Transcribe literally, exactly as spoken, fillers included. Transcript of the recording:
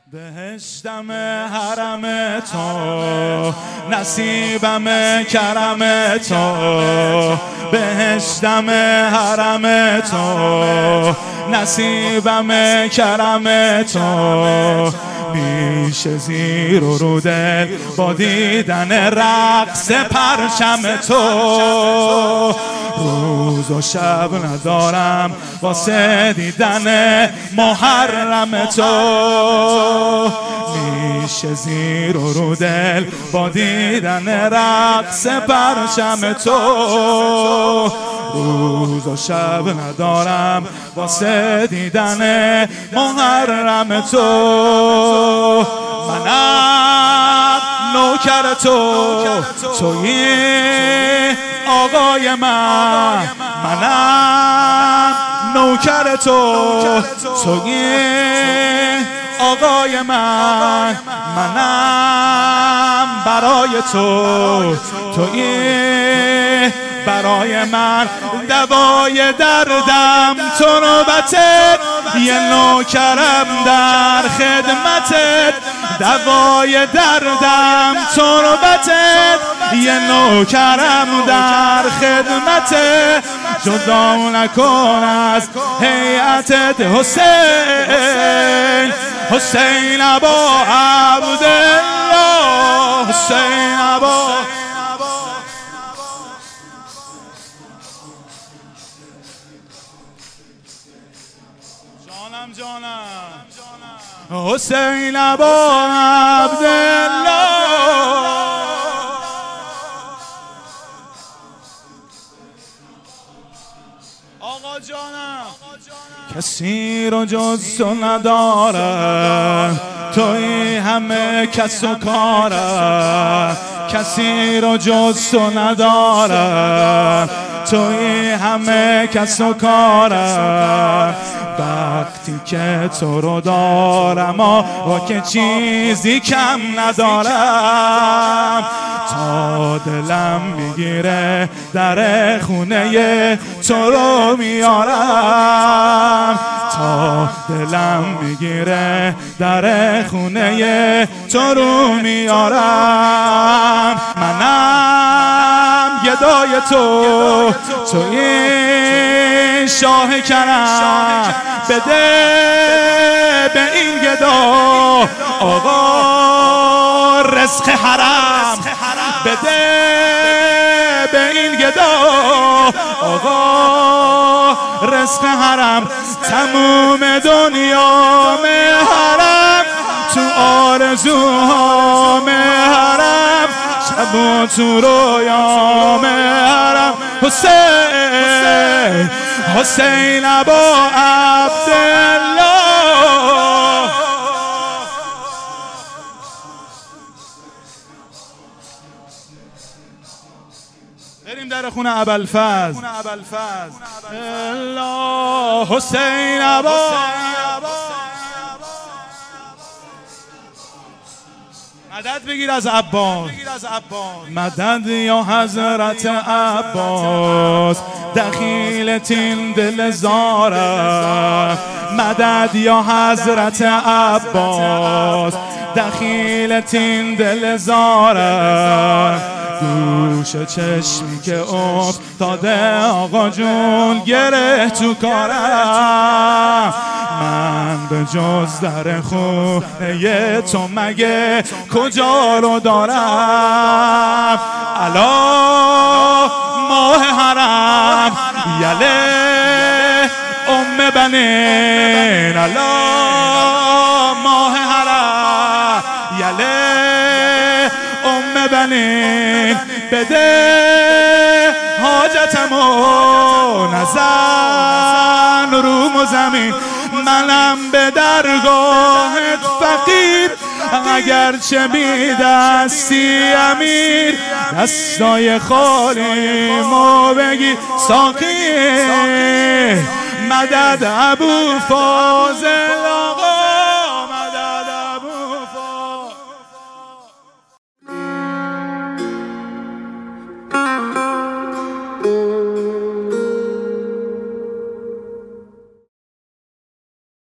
بهشتم حرم تو، نصیبم کرم تو. بهشتم حرم تو، نصیبم کرم تو. میشه زیر و رو دل با دیدن رقص پرچم تو. روز و شب ندارم واسه دیدن محرم تو. میشه زیر و رو دل با دیدن رقص پرچم تو. روز و شب ندارم واسه دیدن محرم تو. منم نوکر تو، تویی آقای من. منم نوکر تو، تویی آقای من. منم برای تو، تویی برای من. دوای دردم تو نوبتت، یه نوکرم در خدمتت. دوای دردم تو نوبتت، یه نوکرم در خدمتت. جدا نکن از هیئتت حسین، حسین ابا عبدالله، حسین ابا. جانم جانم حسین ابا عبدالله. آقا جانم کسی رو جز تو ندارم، توی همه کس و کارم. کسی رو جز تو ندارم، توی همه کس و کارم. وقتی که تو رو دارم و که چیزی کم ندارم. تا دلم میگیره در خونه تو رو میارم. تا دلم میگیره در خونه تو رو میارم. منم گدای تو، توی شاه کرم. بده به این گدا آقا رزق حرم. بده به این گدا آقا رزق حرم. تموم دنیا حرم، تو آرزوهام حرم. شب و تو رویام حرم. حسین، حسین ابا عبدالله. بریم در خونه ابوالفضل. الله حسین ابا. مدد بگیر از عباس، مدد یا حضرت عباس. دخیل تین دل زارم، مدد یا حضرت عباس. دخیل تین دل زارم. گوش چشمی که افتاده آقا جون گره تو کارم. من به جز در خونه تو مگه کجا رو دارم؟ الا ماه حرم، یله ام بنین. الا ماه حرم، یله ام بنین. بده حاجتمو نزن روم و زمین. منم به درگاهت فقیر، اگرچه بی دستی امیر. دستای خالیمو بگی ساقی، مدد ابوالفضل.